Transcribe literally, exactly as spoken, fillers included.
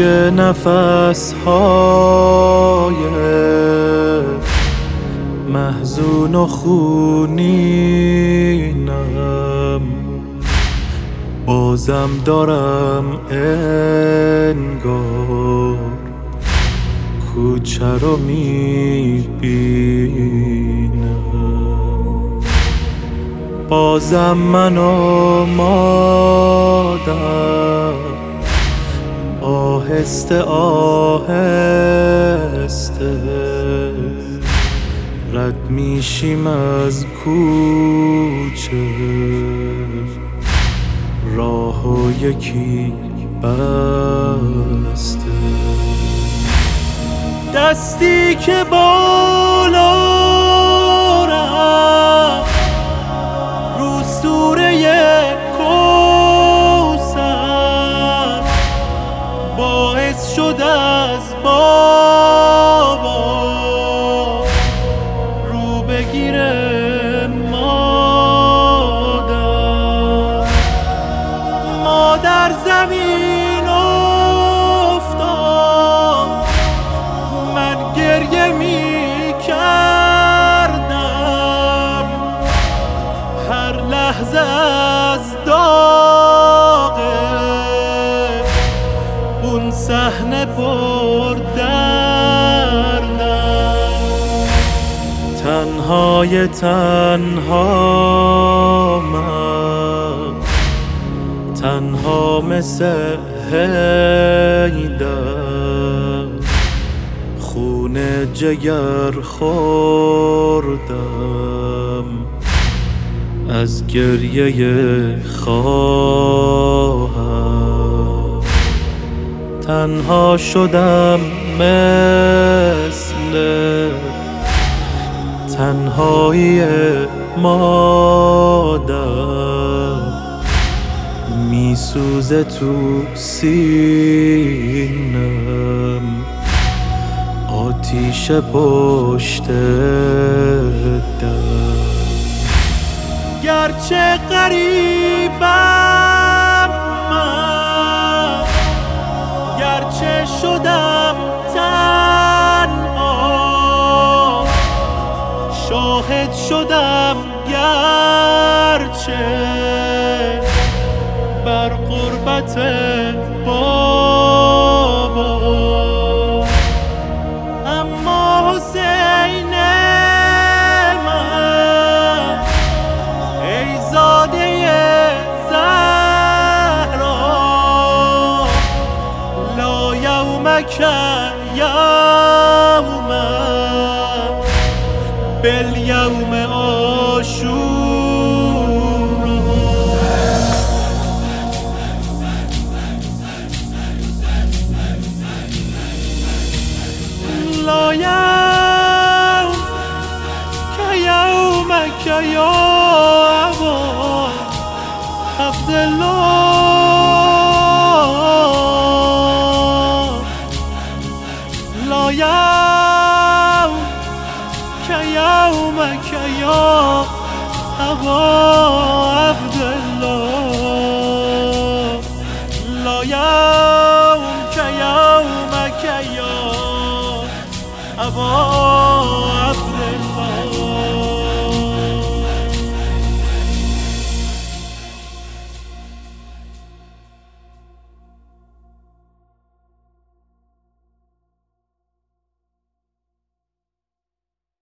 نفس های محزون و خونینم بازم دارم انگار کوچه رو میبینم. بازم من و مادر آهسته آهسته رد میشیم از کوچه، راه و یکی بسته. دستی که بالا رفت رو سوره کوثر، باعث شد از بابا رو بگیره مادر. مادر زمین افتاد، من گریه می کردم، هر لحظه از داغ اون صحنه پر دردم. تنهای تنها من، تنها مثل حیدر، خون جگر خوردم از گریه خواهر. تنها شدم مثل تنهایی مادر، میسوزه تو سینم آتیش پشت در. گرچه غریبم من، گرچه شدم تنها، شاهد شدم گرچه بر غربت بابا. اما حسین من، ای زاده زهرا، لا یومک یوم بالیوم عاشورا. لا یوم که یومک یا ابا عبدالله. لا یوم که یومک یا ابا عبدالله. لا یوم که یومک یا ابا